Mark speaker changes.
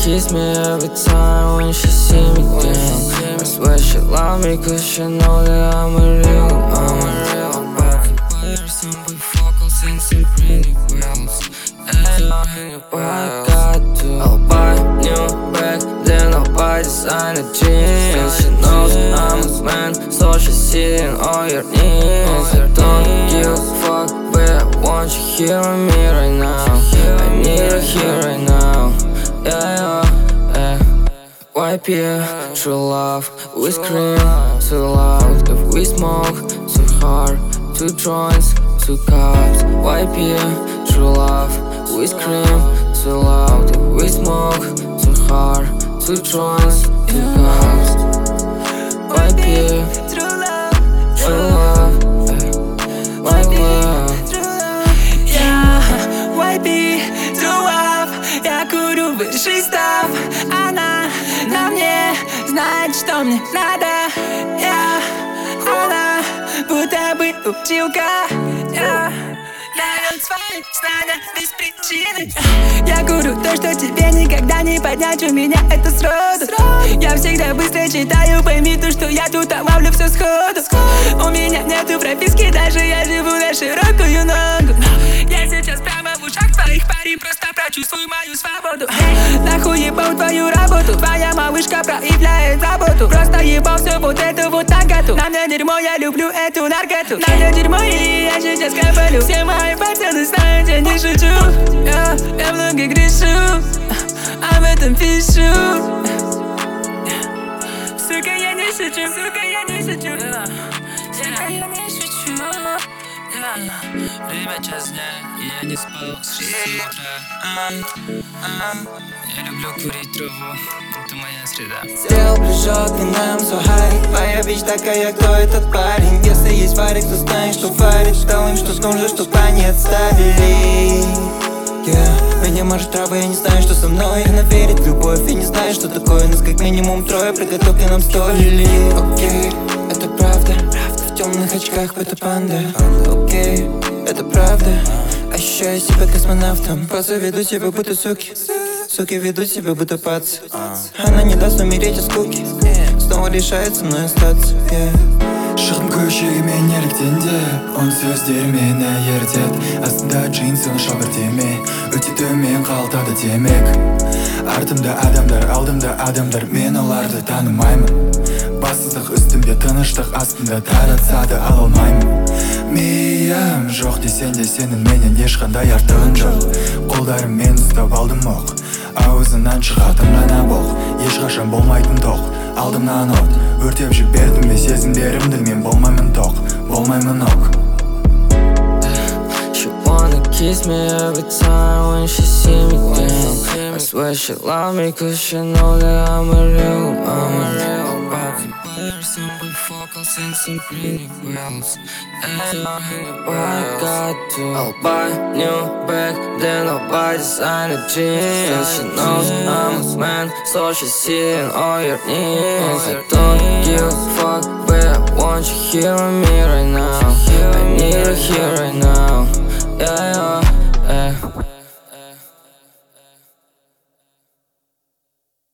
Speaker 1: kiss me every time when she see me down. I swear she love me cause she know that I'm a real back and player, some bifocals and some pretty wells. I got to, I'll buy new bag, then I'll buy designer jeans. She knows I'm a man, so she's seeing all your needs. I don't give a fuck, but I want you hearing me right now. I need her here right now. Yeah. YP, true love, we scream too loud. If we smoke too hard, 2 joints, 2 cups. YP, true love, we scream too loud. If we smoke too hard, 2 joints, 2 cups. YP, true love,
Speaker 2: YP, true love. Я курю высший став. Она на мне знает, что мне надо. Она будто бы училка. Дает свои знания без причины. Я курю то, что тебе никогда не поднять. У меня это сроду. Я всегда быстро читаю, пойми то, что я тут ловлю все сходу. У меня нету прописки, даже я живу на широкую ногу. Я сейчас прямо в ушах твоих парень, просто прочувствуй мою свободу. Нахуй ебал твою работу, твоя малышка проявляет заботу. Просто ебал все вот это вот наготу. На мне дерьмо, я люблю эту наркоту. На мне дерьмо, и я сейчас копалю. Все мои пацаны знают, я не шучу. Я много грешу, об этом пишу. Сука, я не шучу, сука, я не шучу. Сука, я не шучу.
Speaker 3: Время час дня, и я не спал с 6 утра. Я люблю курить траву, это моя среда.
Speaker 4: Сделал прыжок и нам so high. Моя бич такая, кто этот парень? Если есть варик, то знаешь, что варит. Дал им, что нужно, чтоб они отставили. Меня может травы, я не знаю, что со мной. Она верит в любовь, я не знаю, что такое. Нас как минимум 3, приготовки нам 100 лили. Окей, это правда. В темных очках это панда. Окей, это правда. Ощущаю себя космонавтом. Пасы ведут себя будто суки. Суки ведут себя будто пацы. Она не даст умереть от скуки. Снова решает со мной остаться.
Speaker 5: Шығдым көшеге неліктен Он сөз дермені ертед Астында джинсын шабыртеме Өте төмен қалтады темек Артымда адамдар, алдымда адамдар Мен оларды танымаймын Бассыздық үстімде тыныштық астында Таратса да ала алмаймын Миям жоқ десең де сенің менен ешқандай артығын жоқ Қолдарым мен ұстап алдым оқ Аузынан шығатын ғана боқ Ешқашан болмайтын тоқ Алдымнан от Өртеп жібердім мен сезімдерімді Мен болмаймын тоқ, болмаймын оқ.
Speaker 1: She wanna kiss me every time when she see me down. I swear she love me cause she know that I'm a real back and player, some bifocals and some pretty wells. I got to, I'll buy new bag, then I'll buy designer jeans. She knows I'm a man, so she's seeing all your needs. I don't give a fuck, but I want you hearing me right now. I need her here right now. Yeah.